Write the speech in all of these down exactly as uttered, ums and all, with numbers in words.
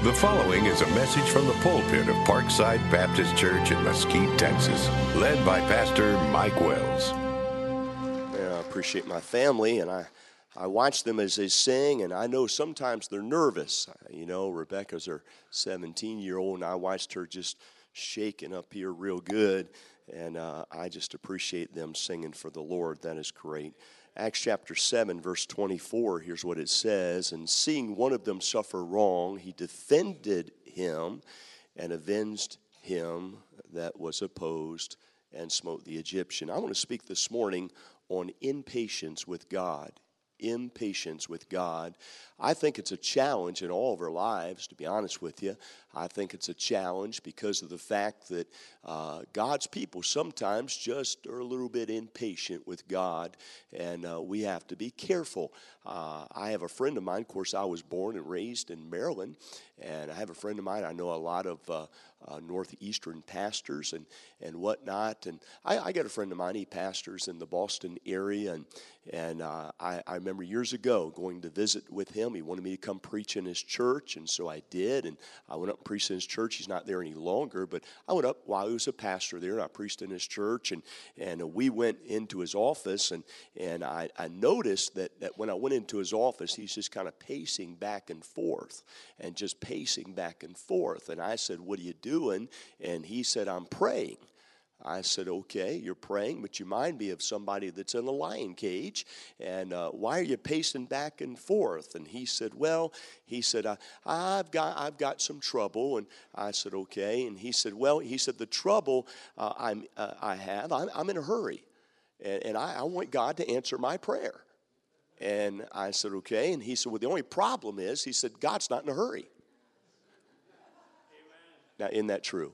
The following is a message from the pulpit of Parkside Baptist Church in Mesquite, Texas, led by Pastor Mike Wells. Yeah, I appreciate my family, and I, I watch them as they sing, and I know sometimes they're nervous. You know, Rebecca's her seventeen-year-old, and I watched her just shaking up here real good, and uh, I just appreciate them singing for the Lord. That is great. Acts chapter seven, verse twenty-four, here's what it says. And seeing one of them suffer wrong, he defended him and avenged him that was opposed and smote the Egyptian. I want to speak this morning on impatience with God. Impatience with God. I think it's a challenge in all of our lives, to be honest with you. I think it's a challenge because of the fact that uh, God's people sometimes just are a little bit impatient with God, and uh, we have to be careful. Uh, I have a friend of mine, of course, I was born and raised in Maryland, and I have a friend of mine, I know a lot of uh, uh, northeastern pastors and, and whatnot, and I, I got a friend of mine, he pastors in the Boston area, and, and uh, I, I remember years ago going to visit with him. He wanted me to come preach in his church, and so I did, and I went up and preached in his church. He's not there any longer, but I went up while he was a pastor there, and I preached in his church, and, and we went into his office, and, and I, I noticed that, that when I went into his office, he's just kind of pacing back and forth, and just pacing back and forth, and I said, "What are you doing?" And he said, "I'm praying." I said, "Okay, you're praying, but you remind me of somebody that's in a lion cage, and uh, why are you pacing back and forth?" And he said, "Well," he said, I, I've got I've got some trouble." And I said, "Okay." And he said, "Well," he said, "the trouble uh, I'm uh, I have, I'm, I'm in a hurry, and, and I, I want God to answer my prayer." And I said, "Okay." And he said, "Well, the only problem is," he said, "God's not in a hurry." Amen. Now, isn't that true?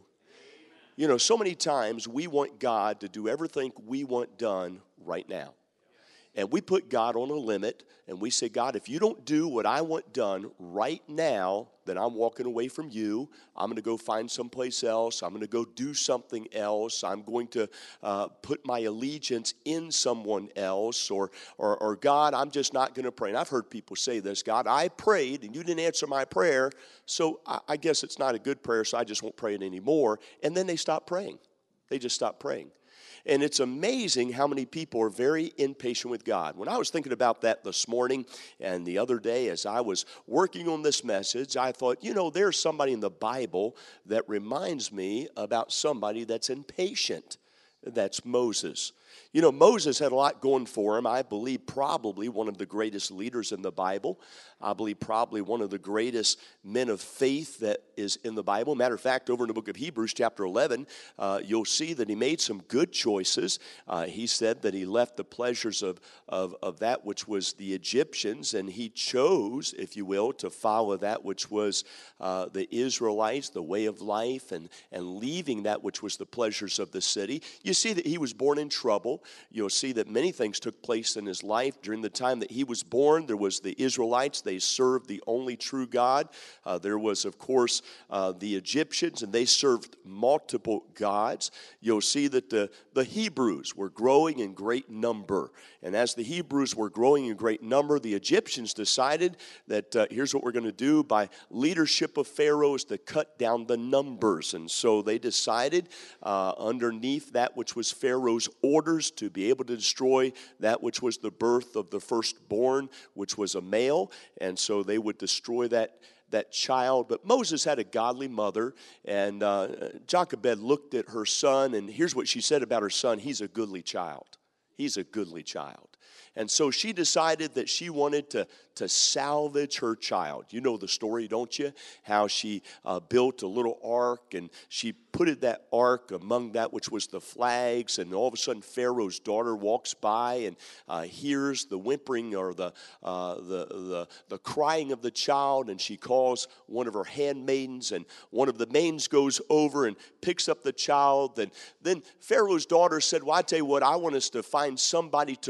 You know, so many times we want God to do everything we want done right now. And we put God on a limit, and we say, "God, if you don't do what I want done right now, then I'm walking away from you. I'm going to go find someplace else. I'm going to go do something else. I'm going to uh, put my allegiance in someone else. Or, or, or God, I'm just not going to pray." And I've heard people say this: "God, I prayed, and you didn't answer my prayer, so I, I guess it's not a good prayer, so I just won't pray it anymore." And then they stop praying. They just stop praying. And it's amazing how many people are very impatient with God. When I was thinking about that this morning and the other day as I was working on this message, I thought, you know, there's somebody in the Bible that reminds me about somebody that's impatient. That's Moses. You know, Moses had a lot going for him. I believe probably one of the greatest leaders in the Bible. I believe probably one of the greatest men of faith that is in the Bible. Matter of fact, over in the book of Hebrews chapter eleven, uh, you'll see that he made some good choices. Uh, he said that he left the pleasures of, of, of that which was the Egyptians, and he chose, if you will, to follow that which was uh, the Israelites, the way of life, and, and leaving that which was the pleasures of the city. You see that he was born in trouble. You'll see that many things took place in his life. During the time that he was born, there was the Israelites. They served the only true God. Uh, there was, of course, uh, the Egyptians, and they served multiple gods. You'll see that the, the Hebrews were growing in great number. And as the Hebrews were growing in great number, the Egyptians decided that uh, here's what we're going to do by leadership of Pharaoh is to cut down the numbers. And so they decided uh, underneath that which was Pharaoh's orders to be able to destroy that which was the birth of the firstborn, which was a male, and so they would destroy that that child. But Moses had a godly mother, and uh, Jochebed looked at her son, and here's what she said about her son: "He's a goodly child. He's a goodly child." And so she decided that she wanted to, to salvage her child. You know the story, don't you? How she uh, built a little ark, and she put that ark among that which was the flags, and all of a sudden Pharaoh's daughter walks by and uh, hears the whimpering or the, uh, the, the, the crying of the child, and she calls one of her handmaidens, and one of the maidens goes over and picks up the child. And then Pharaoh's daughter said, "Well, I tell you what, I want us to find somebody to nurse the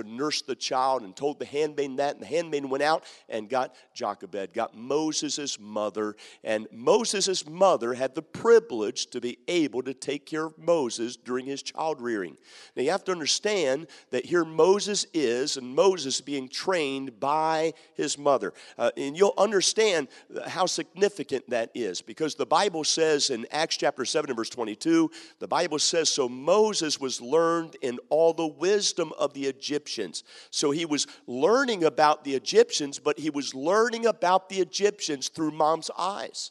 the child and told the handmaiden that, and the handmaiden went out and got Jochebed, got Moses' mother, and Moses' mother had the privilege to be able to take care of Moses during his child rearing. Now you have to understand that here Moses is, and Moses being trained by his mother. Uh, and you'll understand how significant that is, because the Bible says in Acts chapter seven and verse twenty-two, the Bible says, so Moses was learned in all the wisdom of the Egyptians. So he was learning about the Egyptians, but he was learning about the Egyptians through mom's eyes.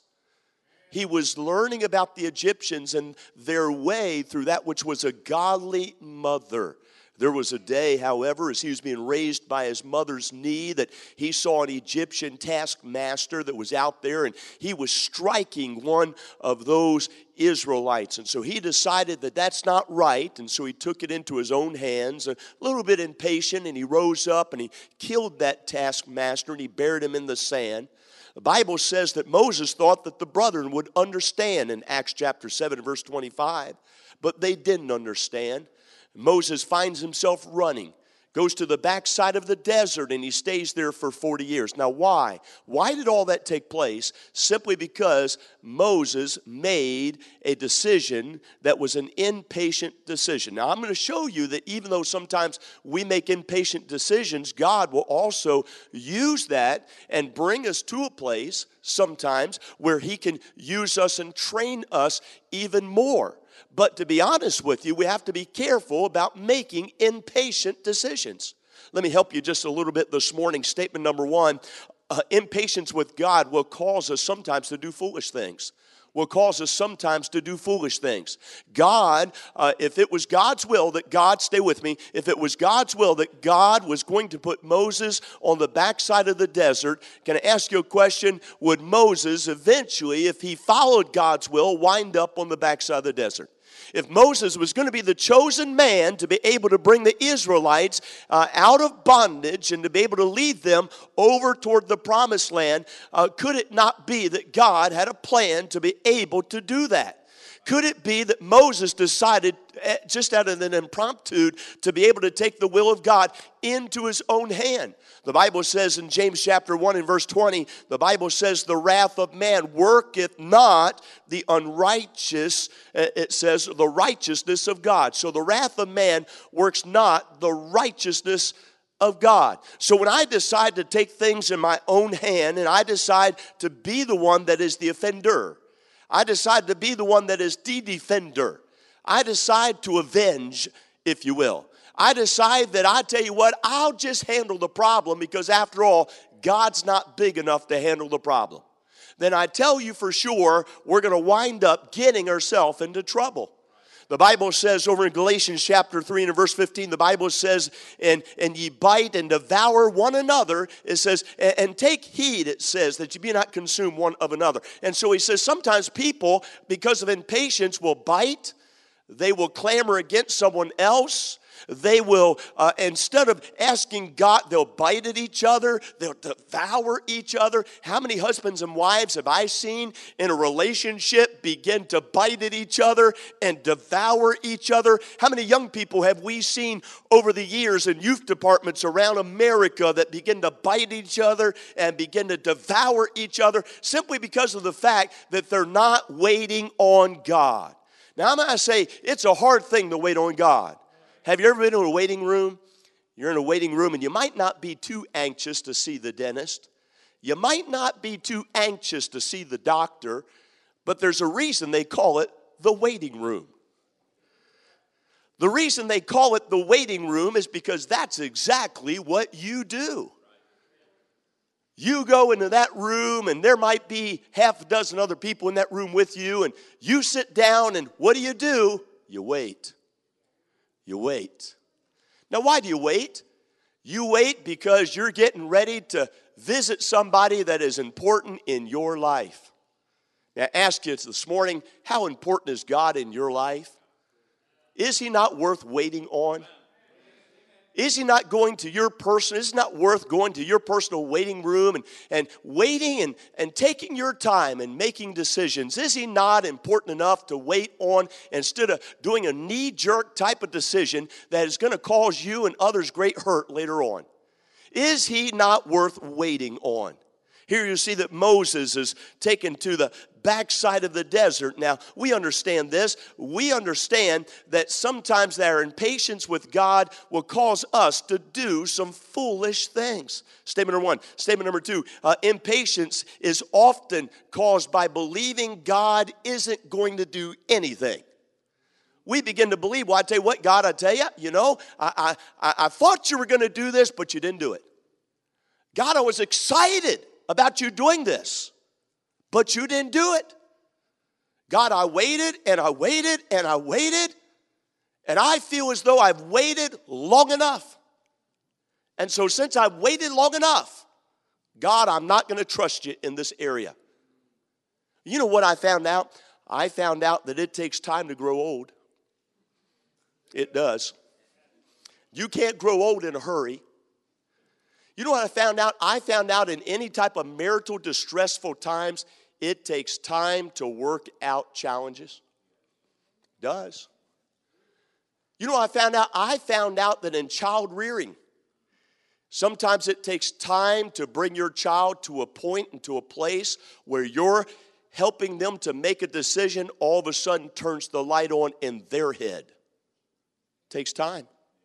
He was learning about the Egyptians and their way through that which was a godly mother. There was a day, however, as he was being raised by his mother's knee, that he saw an Egyptian taskmaster that was out there, and he was striking one of those Israelites. And so he decided that that's not right, and so he took it into his own hands, a little bit impatient, and he rose up and he killed that taskmaster and he buried him in the sand. The Bible says that Moses thought that the brethren would understand in Acts chapter seven, verse twenty-five, but they didn't understand. Moses finds himself running, goes to the backside of the desert, and he stays there for forty years. Now, why? Why did all that take place? Simply because Moses made a decision that was an impatient decision. Now, I'm going to show you that even though sometimes we make impatient decisions, God will also use that and bring us to a place sometimes where he can use us and train us even more. But to be honest with you, we have to be careful about making impatient decisions. Let me help you just a little bit this morning. Statement number one, uh, impatience with God will cause us sometimes to do foolish things. Will cause us sometimes to do foolish things. God, uh, if it was God's will that God, stay with me, if it was God's will that God was going to put Moses on the backside of the desert, can I ask you a question? Would Moses eventually, if he followed God's will, wind up on the backside of the desert? If Moses was going to be the chosen man to be able to bring the Israelites uh, out of bondage and to be able to lead them over toward the promised land, uh, could it not be that God had a plan to be able to do that? Could it be that Moses decided just out of an impromptu to be able to take the will of God into his own hand? The Bible says in James chapter one and verse twenty, the Bible says the wrath of man worketh not the unrighteous, it says the righteousness of God. So the wrath of man works not the righteousness of God. So when I decide to take things in my own hand and I decide to be the one that is the offender, I decide to be the one that is the defender. I decide to avenge, if you will. I decide that I tell you what, I'll just handle the problem because after all, God's not big enough to handle the problem. Then I tell you for sure, we're going to wind up getting ourselves into trouble. The Bible says over in Galatians chapter three and verse fifteen, the Bible says, and, and ye bite and devour one another. It says, and, and take heed, it says, that ye be not consumed one of another. And so he says sometimes people, because of impatience, will bite. They will clamor against someone else. They will, uh, instead of asking God, they'll bite at each other. They'll devour each other. How many husbands and wives have I seen in a relationship begin to bite at each other and devour each other? How many young people have we seen over the years in youth departments around America that begin to bite each other and begin to devour each other simply because of the fact that they're not waiting on God? Now, I'm going to say it's a hard thing to wait on God. Have you ever been in a waiting room? You're in a waiting room and you might not be too anxious to see the dentist. You might not be too anxious to see the doctor, but there's a reason they call it the waiting room. The reason they call it the waiting room is because that's exactly what you do. You go into that room and there might be half a dozen other people in that room with you, and you sit down and what do you do? You wait. You wait. Now, why do you wait? You wait because you're getting ready to visit somebody that is important in your life. Now, I ask you this morning, how important is God in your life? Is he not worth waiting on? Is he not going to your person? Is it not worth going to your personal waiting room and, and waiting and, and taking your time and making decisions? Is he not important enough to wait on instead of doing a knee-jerk type of decision that is going to cause you and others great hurt later on? Is he not worth waiting on? Here you see that Moses is taken to the backside of the desert. Now, we understand this. We understand that sometimes our impatience with God will cause us to do some foolish things. Statement number one. Statement number two, uh, impatience is often caused by believing God isn't going to do anything. We begin to believe, well, I tell you what, God, I tell you, you know, I, I, I thought you were going to do this, but you didn't do it. God, I was excited about you doing this, but you didn't do it. God, I waited and I waited and I waited, and I feel as though I've waited long enough. And so since I've waited long enough, God, I'm not going to trust you in this area. You know what I found out? I found out that it takes time to grow old. It does. You can't grow old in a hurry. You know what I found out? I found out in any type of marital distressful times, it takes time to work out challenges. It does. You know what I found out? I found out that in child rearing, sometimes it takes time to bring your child to a point and to a place where you're helping them to make a decision, all of a sudden turns the light on in their head. It takes time.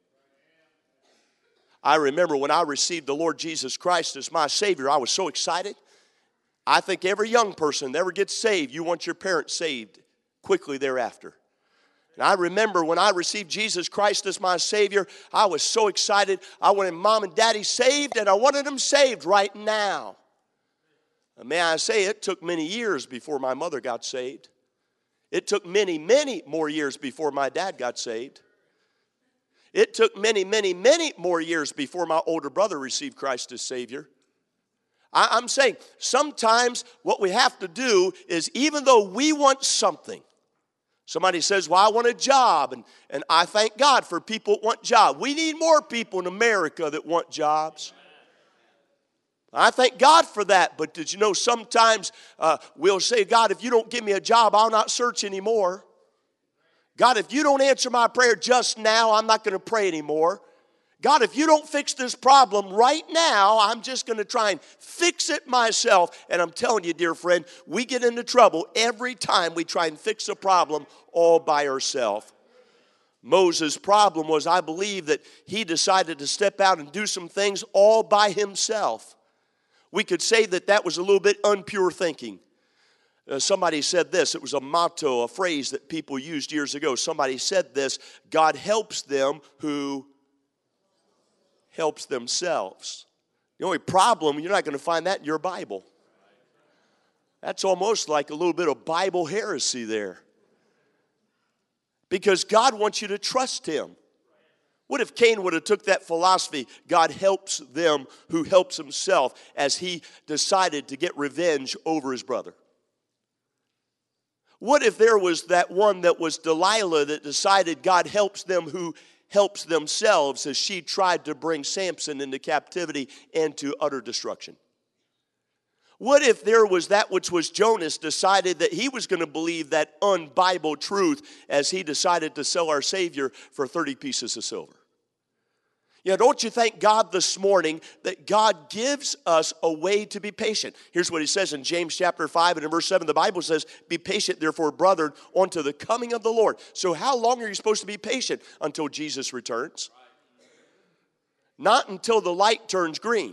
I remember when I received the Lord Jesus Christ as my Savior, I was so excited. I think every young person that ever gets saved, you want your parents saved quickly thereafter. And I remember when I received Jesus Christ as my Savior, I was so excited. I wanted mom and daddy saved, and I wanted them saved right now. And may I say, it took many years before my mother got saved. It took many, many more years before my dad got saved. It took many, many, many more years before my older brother received Christ as Savior. I, I'm saying sometimes what we have to do is, even though we want something, somebody says, well, I want a job, and, and I thank God for people that want jobs. We need more people in America that want jobs. I thank God for that, but did you know sometimes uh, we'll say, God, if you don't give me a job, I'll not search anymore. God, if you don't answer my prayer just now, I'm not going to pray anymore. God, if you don't fix this problem right now, I'm just going to try and fix it myself. And I'm telling you, dear friend, we get into trouble every time we try and fix a problem all by ourselves. Moses' problem was, I believe, that he decided to step out and do some things all by himself. We could say that that was a little bit unpure thinking. Uh, somebody said this. It was a motto, a phrase that people used years ago. Somebody said this: God helps them who helps themselves. The only problem, you're not going to find that in your Bible. That's almost like a little bit of Bible heresy there. Because God wants you to trust Him. What if Cain would have took that philosophy, God helps them who helps himself, as he decided to get revenge over his brother? What if there was that one that was Delilah that decided God helps them who helps themselves, as she tried to bring Samson into captivity and to utter destruction? What if there was that which was Jonas decided that he was going to believe that un-Bible truth as he decided to sell our Savior for thirty pieces of silver? You know, don't you thank God this morning that God gives us a way to be patient? Here's what He says in James chapter five and in verse seven. The Bible says, be patient, therefore, brethren, unto the coming of the Lord. So how long are you supposed to be patient? Until Jesus returns. Not until the light turns green.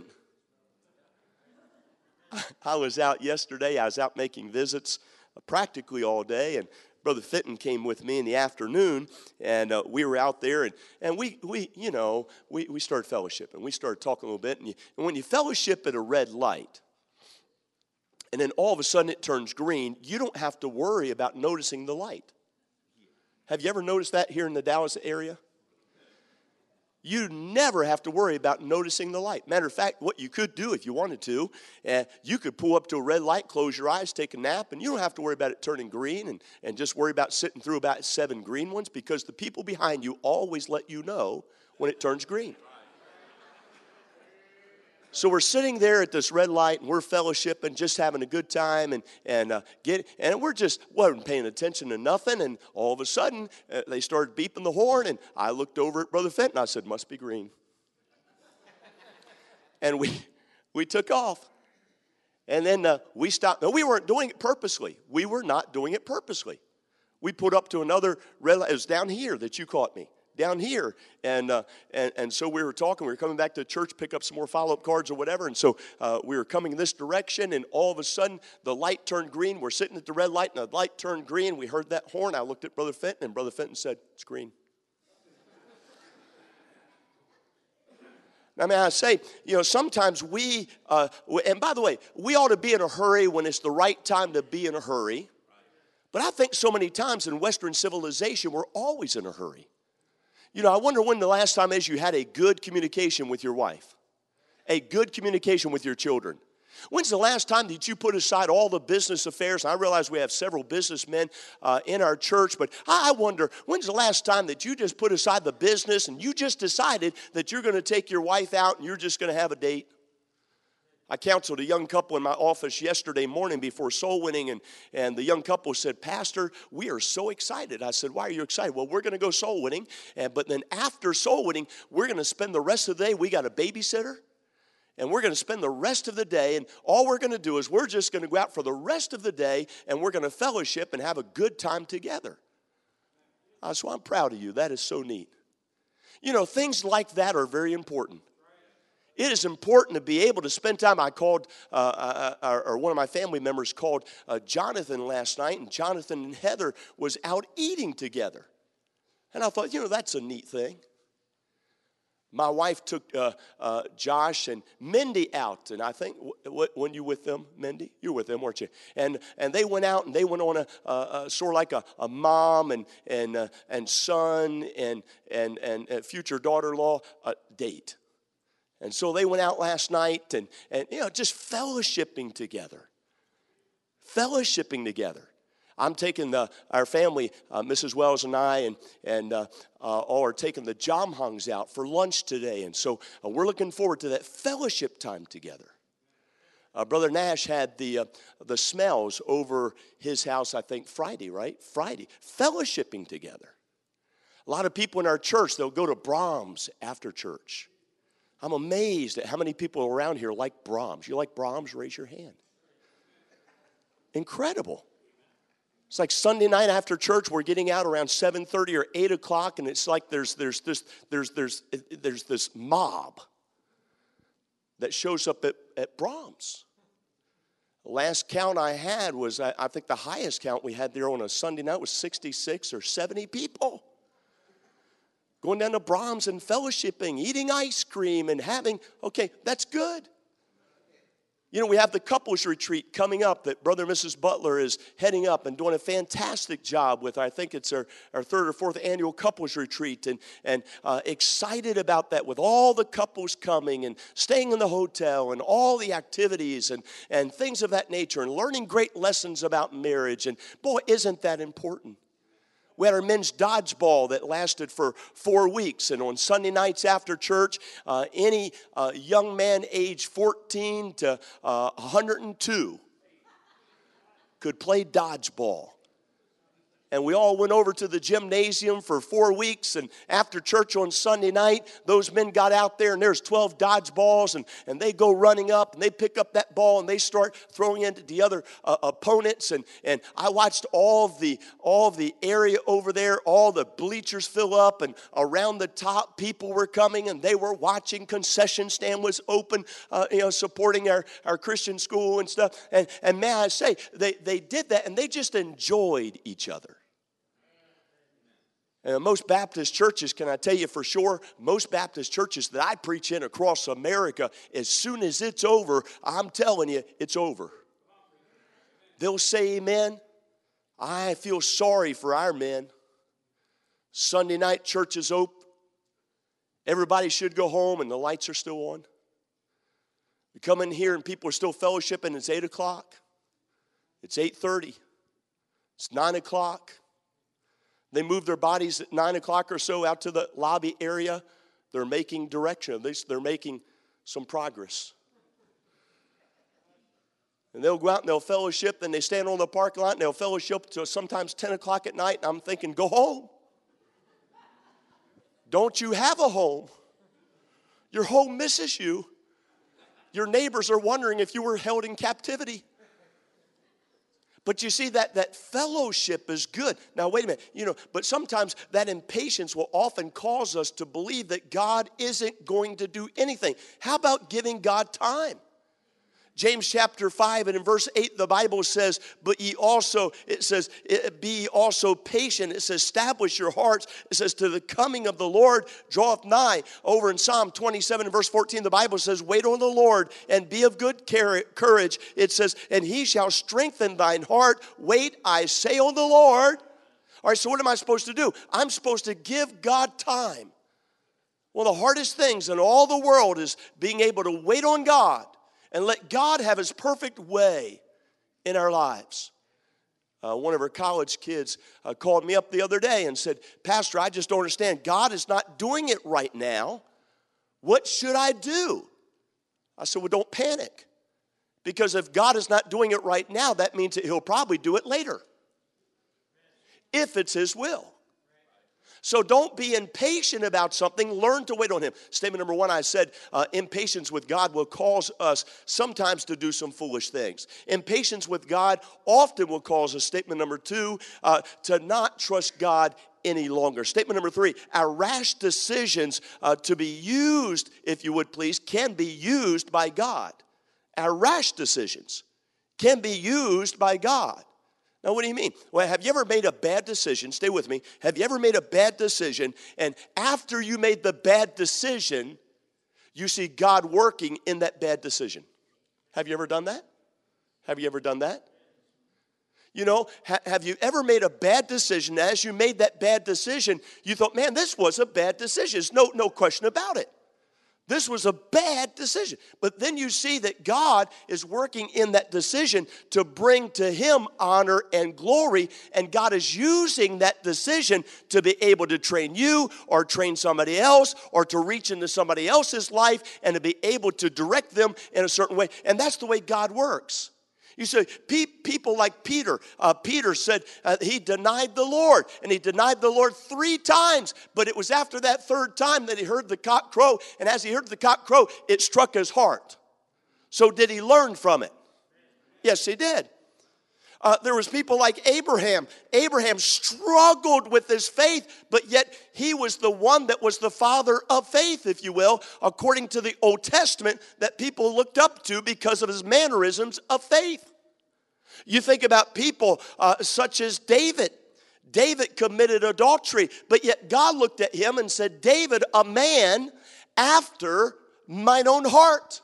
I was out yesterday. I was out making visits practically all day, and Brother Fitton came with me in the afternoon, and uh, we were out there, and, and we, we, you know, we, we started fellowship, and we started talking a little bit, and, you, and when you fellowship at a red light, and then all of a sudden it turns green, you don't have to worry about noticing the light. Have you ever noticed that here in the Dallas area? You never have to worry about noticing the light. Matter of fact, what you could do if you wanted to, uh, you could pull up to a red light, close your eyes, take a nap, and you don't have to worry about it turning green and, and just worry about sitting through about seven green ones, because the people behind you always let you know when it turns green. So we're sitting there at this red light, and we're fellowshipping, just having a good time, and and uh, get and we're just wasn't paying attention to nothing. And all of a sudden, uh, they started beeping the horn, and I looked over at Brother Fenton. I said, "Must be green." And we we took off, and then uh, we stopped. No, we weren't doing it purposely. We were not doing it purposely. We put up to another red light. It was down here that you caught me. Down here, and, uh, and and so we were talking, we were coming back to church, pick up some more follow-up cards or whatever, and so uh, we were coming this direction, and all of a sudden, the light turned green. We're sitting at the red light, and the light turned green. We heard that horn. I looked at Brother Fenton, and Brother Fenton said, "It's green." Now, may I say, you know, sometimes we, uh, and by the way, we ought to be in a hurry when it's the right time to be in a hurry, but I think so many times in Western civilization, we're always in a hurry. You know, I wonder when the last time is you had a good communication with your wife, a good communication with your children. When's the last time that you put aside all the business affairs? And I realize we have several businessmen uh, in our church, but I wonder, when's the last time that you just put aside the business and you just decided that you're going to take your wife out and you're just going to have a date? I counseled a young couple in my office yesterday morning before soul winning, and, and the young couple said, "Pastor, we are so excited." I said, "Why are you excited?" "Well, we're going to go soul winning, and, but then after soul winning, we're going to spend the rest of the day, we got a babysitter, and we're going to spend the rest of the day, and all we're going to do is we're just going to go out for the rest of the day, and we're going to fellowship and have a good time together." Uh, so I'm proud of you. That is so neat. You know, things like that are very important. It is important to be able to spend time. I called, uh, uh, uh, or one of my family members called uh, Jonathan last night, and Jonathan and Heather was out eating together. And I thought, you know, that's a neat thing. My wife took uh, uh, Josh and Mindy out, and I think, w- when you with them, Mindy? You were with them, weren't you? And and they went out, and they went on a, a, a sort of like a, a mom and and uh, and son and and and a future daughter-in-law uh, date. And so they went out last night and, and you know, just fellowshipping together. Fellowshipping together. I'm taking the, our family, uh, Missus Wells and I, and, and uh, uh, all are taking the Jomhungs out for lunch today. And so uh, we're looking forward to that fellowship time together. Uh, Brother Nash had the, uh, the Smells over his house, I think, Friday, right? Friday. Fellowshipping together. A lot of people in our church, they'll go to Brahms after church. I'm amazed at how many people around here like Brahms. You like Brahms? Raise your hand. Incredible. It's like Sunday night after church, we're getting out around seven thirty or eight o'clock, and it's like there's there's this there's there's there's this mob that shows up at, at Brahms. The last count I had was, I, I think the highest count we had there on a Sunday night was sixty-six or seventy people. Going down to Brahms and fellowshipping, eating ice cream and having, okay, that's good. You know, we have the couples retreat coming up that Brother and Missus Butler is heading up and doing a fantastic job with. I think it's our, our third or fourth annual couples retreat, and, and uh, excited about that with all the couples coming and staying in the hotel and all the activities and, and things of that nature and learning great lessons about marriage. And boy, isn't that important? We had our men's dodgeball that lasted for four weeks. And on Sunday nights after church, uh, any uh, young man aged fourteen to uh, one hundred two could play dodgeball. And we all went over to the gymnasium for four weeks. And after church on Sunday night, those men got out there, and there's twelve dodgeballs. And, and they go running up, and they pick up that ball, and they start throwing it at the other uh, opponents. And, and I watched all of the, all of the area over there, all the bleachers fill up. And around the top, people were coming, and they were watching. Concession stand was open, uh, you know, supporting our, our Christian school and stuff. And, and may I say, they, they did that, and they just enjoyed each other. And most Baptist churches, can I tell you for sure, most Baptist churches that I preach in across America, as soon as it's over, I'm telling you, it's over. They'll say amen. I feel sorry for our men. Sunday night church is open. Everybody should go home and the lights are still on. We come in here and people are still fellowshipping. It's eight o'clock. It's eight thirty. It's nine o'clock. They move their bodies at nine o'clock or so out to the lobby area. They're making direction. They're making some progress. And they'll go out and they'll fellowship, and they stand on the parking lot and they'll fellowship till sometimes ten o'clock at night, and I'm thinking, go home. Don't you have a home? Your home misses you. Your neighbors are wondering if you were held in captivity. But you see, that, that fellowship is good. Now, wait a minute. You know, but sometimes that impatience will often cause us to believe that God isn't going to do anything. How about giving God time? James chapter five and in verse eight, the Bible says, but ye also, it says, be also patient. It says, establish your hearts. It says, to the coming of the Lord draweth nigh. Over in Psalm twenty-seven and verse fourteen, the Bible says, wait on the Lord and be of good courage. It says, and he shall strengthen thine heart. Wait, I say on the Lord. All right, so what am I supposed to do? I'm supposed to give God time. One of the hardest things in all the world is being able to wait on God and let God have his perfect way in our lives. Uh, one of our college kids uh, called me up the other day and said, Pastor, I just don't understand. God is not doing it right now. What should I do? I said, well, don't panic. Because if God is not doing it right now, that means that he'll probably do it later, if it's his will. So don't be impatient about something. Learn to wait on him. Statement number one, I said, uh, impatience with God will cause us sometimes to do some foolish things. Impatience with God often will cause us, statement number two, uh, to not trust God any longer. Statement number three, our rash decisions uh, to be used, if you would please, can be used by God. Our rash decisions can be used by God. Now, what do you mean? Well, have you ever made a bad decision? Stay with me. Have you ever made a bad decision, and after you made the bad decision, you see God working in that bad decision? Have you ever done that? Have you ever done that? You know, ha- have you ever made a bad decision? As you made that bad decision, you thought, man, this was a bad decision. There's no, no question about it. This was a bad decision. But then you see that God is working in that decision to bring to him honor and glory. And God is using that decision to be able to train you or train somebody else or to reach into somebody else's life and to be able to direct them in a certain way. And that's the way God works. You say, pe- people like Peter. Uh, Peter said uh, he denied the Lord, and he denied the Lord three times. But it was after that third time that he heard the cock crow, and as he heard the cock crow, it struck his heart. So did he learn from it? Yes, he did. Uh, there was people like Abraham. Abraham struggled with his faith, but yet he was the one that was the father of faith, if you will, according to the Old Testament, that people looked up to because of his mannerisms of faith. You think about people uh, such as David. David committed adultery, but yet God looked at him and said, David, a man after mine own heart.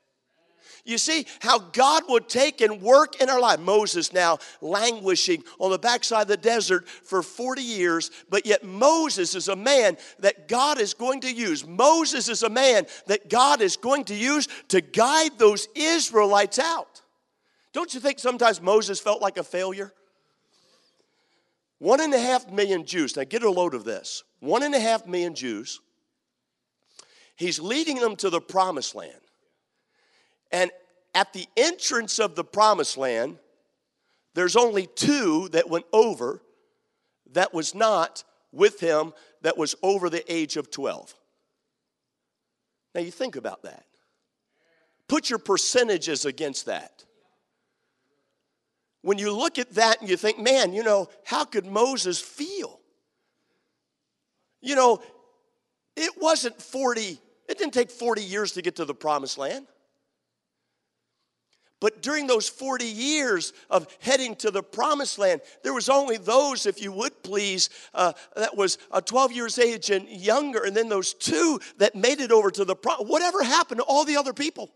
You see how God would take and work in our life. Moses now languishing on the backside of the desert for forty years, but yet Moses is a man that God is going to use. Moses is a man that God is going to use to guide those Israelites out. Don't you think sometimes Moses felt like a failure? One and a half million Jews. Now get a load of this. One and a half million Jews. He's leading them to the promised land. And at the entrance of the promised land, there's only two that went over that was not with him, that was over the age of twelve. Now you think about that. Put your percentages against that. When you look at that and you think, man, you know, how could Moses feel? You know, it wasn't forty, it didn't take forty years to get to the promised land. But during those forty years of heading to the promised land, there was only those, if you would please, uh, that was uh, twelve years age and younger, and then those two that made it over to the promised. Whatever happened to all the other people?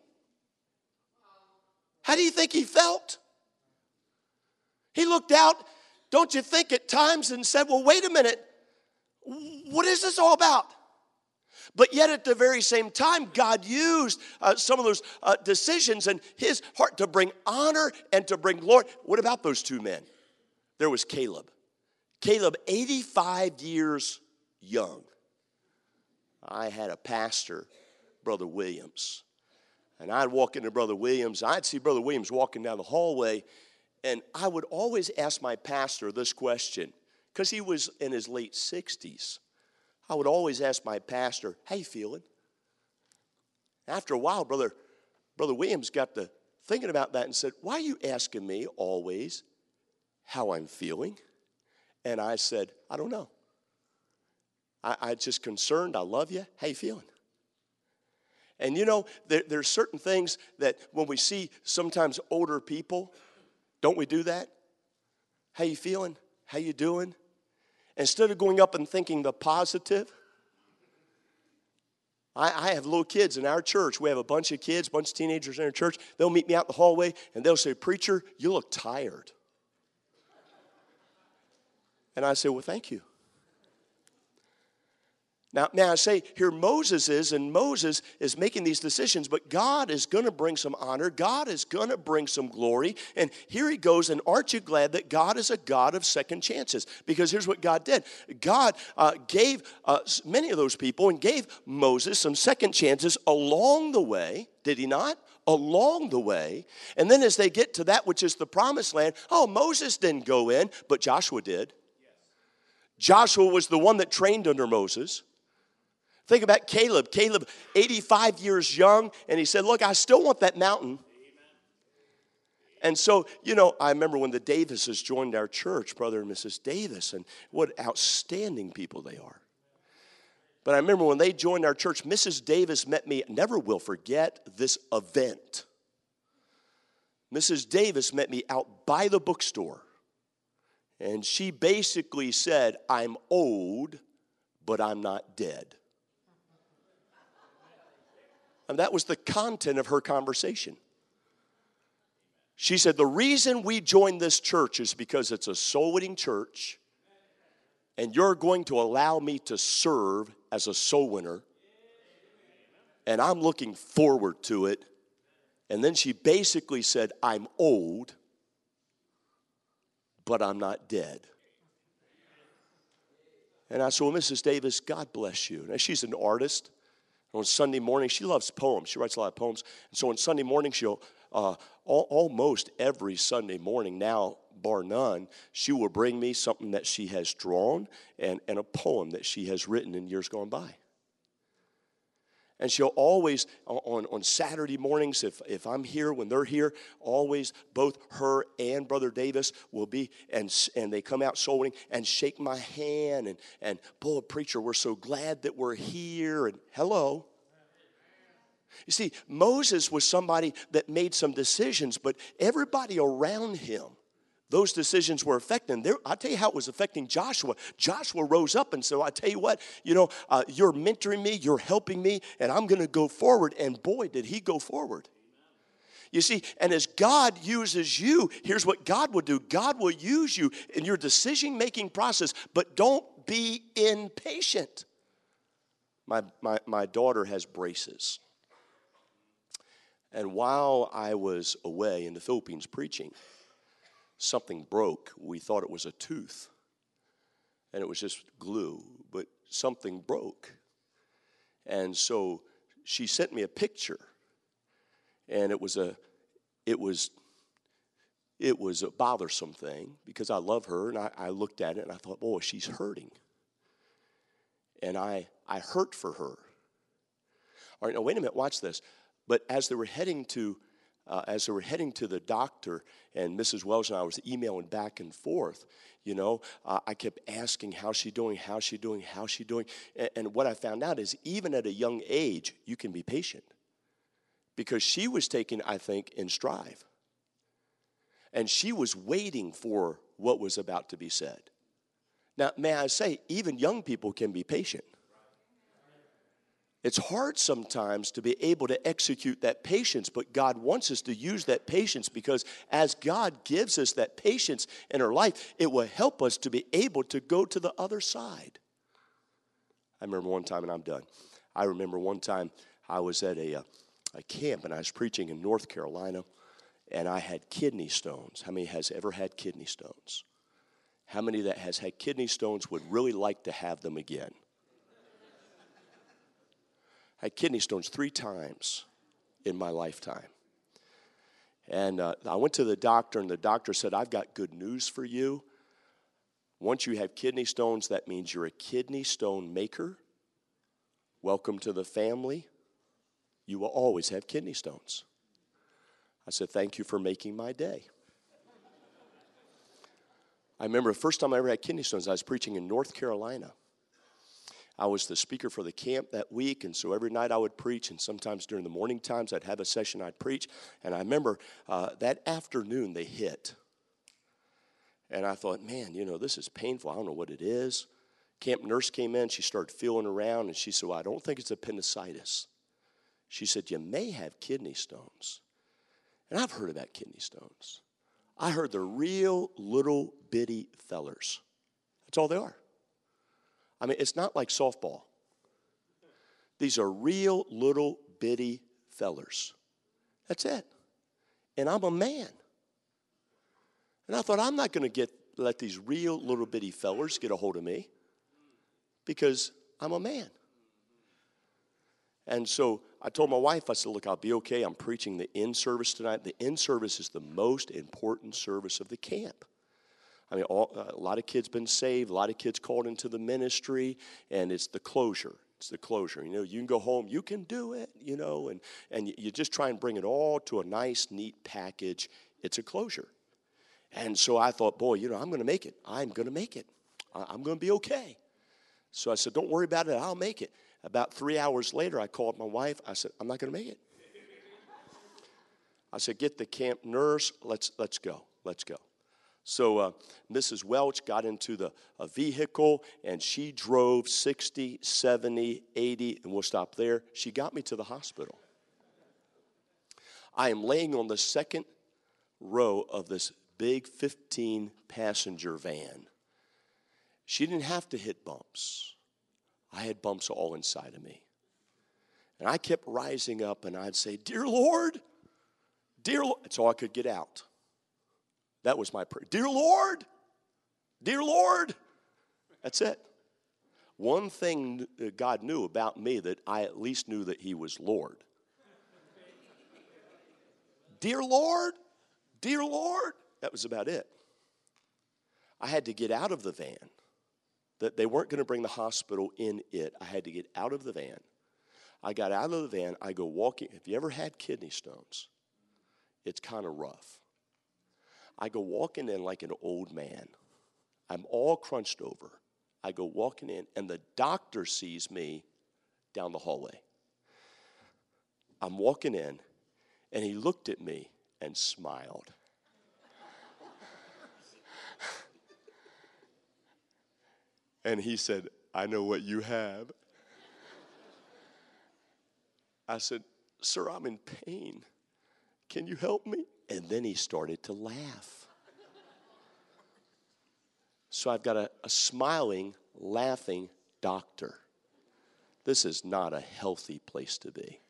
How do you think he felt? He looked out, don't you think, at times and said, well, wait a minute, what is this all about? But yet at the very same time, God used uh, some of those uh, decisions in his heart to bring honor and to bring glory. What about those two men? There was Caleb. Caleb, eighty-five years young. I had a pastor, Brother Williams. And I'd walk into Brother Williams. I'd see Brother Williams walking down the hallway, and I would always ask my pastor this question, because he was in his late sixties. I would always ask my pastor, how you feeling? After a while, Brother, Brother Williams got to thinking about that and said, why are you asking me always how I'm feeling? And I said, I don't know. I, I'm just concerned. I love you. How you feeling? And you know, there, there's certain things that when we see sometimes older people, don't we do that? How you feeling? How you doing? Instead of going up and thinking the positive, I, I have little kids in our church. We have a bunch of kids, a bunch of teenagers in our church. They'll meet me out in the hallway, and they'll say, preacher, you look tired. And I say, well, thank you. Now, now I say here Moses is, and Moses is making these decisions, but God is going to bring some honor. God is going to bring some glory. And here he goes, and aren't you glad that God is a God of second chances? Because here's what God did. God uh, gave uh, many of those people and gave Moses some second chances along the way, did he not? Along the way. And then as they get to that which is the promised land, oh, Moses didn't go in, but Joshua did. Joshua was the one that trained under Moses. Think about Caleb. Caleb, eighty-five years young, and he said, look, I still want that mountain. And so, you know, I remember when the Davises joined our church, Brother and Missus Davis, and what outstanding people they are. But I remember when they joined our church, Missus Davis met me, never will forget this event. Missus Davis met me out by the bookstore, and she basically said, I'm old, but I'm not dead. And that was the content of her conversation. She said, the reason we joined this church is because it's a soul-winning church, and you're going to allow me to serve as a soul winner, and I'm looking forward to it. And then she basically said, I'm old, but I'm not dead. And I said, well, Missus Davis, God bless you. Now, she's an artist. On Sunday morning, she loves poems. She writes a lot of poems. And so on Sunday morning, she'll, uh, all, almost every Sunday morning now, bar none, she will bring me something that she has drawn and, and a poem that she has written in years gone by. And she'll always, on, on Saturday mornings, if, if I'm here, when they're here, always both her and Brother Davis will be, and, and they come out soul winning and shake my hand and, and, boy, preacher, we're so glad that we're here, and hello. You see, Moses was somebody that made some decisions, but everybody around him, those decisions were affecting. There, I'll tell you how it was affecting Joshua. Joshua rose up and said, I tell you what, you know, uh, you're mentoring me, you're helping me, and I'm going to go forward. And boy, did he go forward. You see, and as God uses you, here's what God will do. God will use you in your decision-making process, but don't be impatient. My, my, my daughter has braces. And while I was away in the Philippines preaching, something broke. We thought it was a tooth, and it was just glue, but something broke. And so she sent me a picture, and it was a, it was, it was a bothersome thing because I love her, and I, I looked at it and I thought, boy, she's hurting, and I, I hurt for her. All right, now wait a minute, watch this. But as they were heading to Uh, as they were heading to the doctor, and Missus Wells and I was emailing back and forth, you know, uh, I kept asking, how's she doing, how's she doing, how's she doing? And, and what I found out is even at a young age, you can be patient. Because she was taken, I think, in strive. And she was waiting for what was about to be said. Now, may I say, even young people can be patient. It's hard sometimes to be able to execute that patience, but God wants us to use that patience because as God gives us that patience in our life, it will help us to be able to go to the other side. I remember one time, and I'm done. I remember one time I was at a, a camp, and I was preaching in North Carolina, and I had kidney stones. How many has ever had kidney stones? How many that has had kidney stones would really like to have them again? I had kidney stones three times in my lifetime. And uh, I went to the doctor, and the doctor said, I've got good news for you. Once you have kidney stones, that means you're a kidney stone maker. Welcome to the family. You will always have kidney stones. I said, thank you for making my day. I remember the first time I ever had kidney stones, I was preaching in North Carolina. I was the speaker for the camp that week, and so every night I would preach, and sometimes during the morning times I'd have a session I'd preach. And I remember uh, that afternoon they hit. And I thought, man, you know, this is painful. I don't know what it is. Camp nurse came in. She started feeling around, and she said, well, I don't think it's appendicitis. She said, you may have kidney stones. And I've heard about kidney stones. I heard they're real little bitty fellers. That's all they are. I mean, it's not like softball. These are real little bitty fellers. That's it. And I'm a man. And I thought, I'm not going to get let these real little bitty fellers get a hold of me because I'm a man. And so I told my wife, I said, look, I'll be okay. I'm preaching the end service tonight. The end service is the most important service of the camp. I mean, all, uh, a lot of kids been saved, a lot of kids called into the ministry, and it's the closure. It's the closure. You know, you can go home, you can do it, you know, and, and you, you just try and bring it all to a nice, neat package. It's a closure. And so I thought, boy, you know, I'm going to make it. I'm going to make it. I, I'm going to be okay. So I said, don't worry about it. I'll make it. About three hours later, I called my wife. I said, I'm not going to make it. I said, get the camp nurse. Let's let's go. Let's go. So uh, Missus Welch got into the a vehicle, and she drove sixty, seventy, eighty, and we'll stop there. She got me to the hospital. I am laying on the second row of this big fifteen-passenger van. She didn't have to hit bumps. I had bumps all inside of me. And I kept rising up, and I'd say, Dear Lord, dear Lord. That's all I could get out. That was my prayer. Dear Lord, dear Lord. That's it. One thing that God knew about me, that I at least knew that he was Lord. Dear Lord, dear Lord. That was about it. I had to get out of the van. That they weren't going to bring the hospital in it. I had to get out of the van. I got out of the van. I go walking. Have you ever had kidney stones? It's kind of rough. I go walking in like an old man. I'm all crunched over. I go walking in, and the doctor sees me down the hallway. I'm walking in, and he looked at me and smiled. And he said, I know what you have. I said, sir, I'm in pain. Can you help me? And then he started to laugh. So I've got a, a smiling, laughing doctor. This is not a healthy place to be.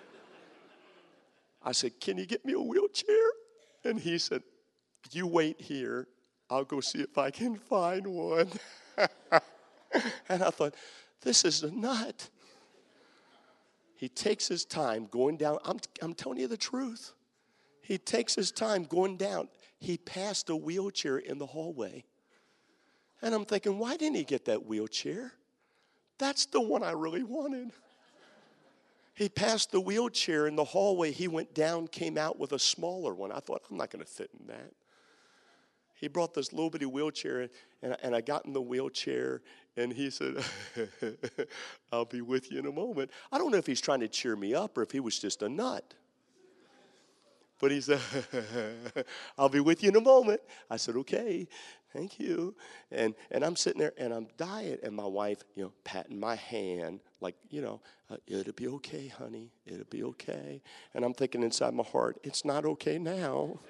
I said, can you get me a wheelchair? And he said, you wait here. I'll go see if I can find one. And I thought, this is a nut. He takes his time going down. I'm, I'm telling you the truth. He takes his time going down. He passed a wheelchair in the hallway. And I'm thinking, why didn't he get that wheelchair? That's the one I really wanted. He passed the wheelchair in the hallway. He went down, came out with a smaller one. I thought, I'm not going to fit in that. He brought this little bitty wheelchair, and, and I got in the wheelchair, and he said, I'll be with you in a moment. I don't know if he's trying to cheer me up or if he was just a nut. But he said, I'll be with you in a moment. I said, okay, thank you. And and I'm sitting there, and I'm dying, and my wife, you know, patting my hand, like, you know, uh, it'll be okay, honey. It'll be okay. And I'm thinking inside my heart, it's not okay now.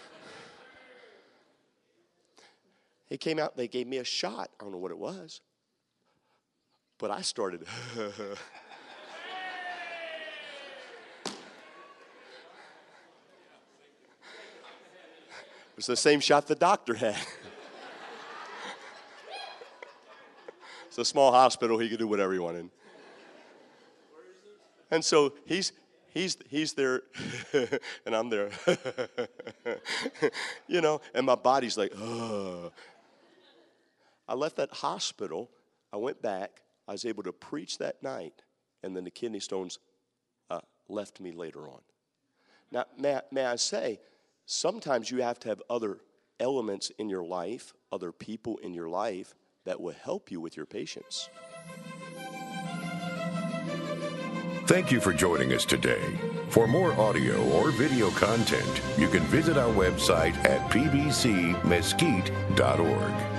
He came out, they gave me a shot. I don't know what it was. But I started. It was the same shot the doctor had. It's a small hospital. He could do whatever he wanted. And so he's he's he's there, and I'm there. You know, and my body's like, ugh. I left that hospital. I went back. I was able to preach that night, and then the kidney stones uh, left me later on. Now, may I, may I say, sometimes you have to have other elements in your life, other people in your life that will help you with your patience. Thank you for joining us today. For more audio or video content, you can visit our website at p b c mesquite dot org.